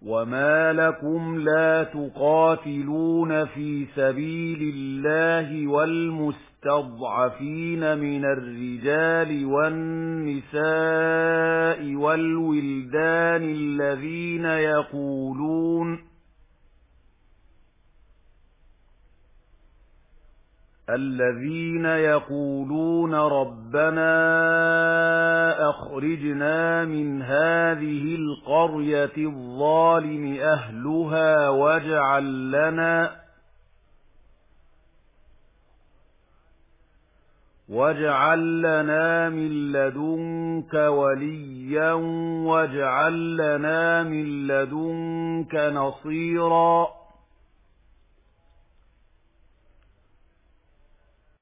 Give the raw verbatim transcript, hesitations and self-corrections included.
وَمَا لَكُمْ لَا تُقَاتِلُونَ فِي سَبِيلِ اللَّهِ وَالْمُسْتَضْعَفِينَ مِنَ الرِّجَالِ وَالنِّسَاءِ وَالْوِلْدَانِ الَّذِينَ يَقُولُونَ الذين يقولون ربنا أخرجنا من هذه القرية الظالم أهلها واجعل لنا واجعل لنا من لدنك وليا واجعل لنا من لدنك نصيرا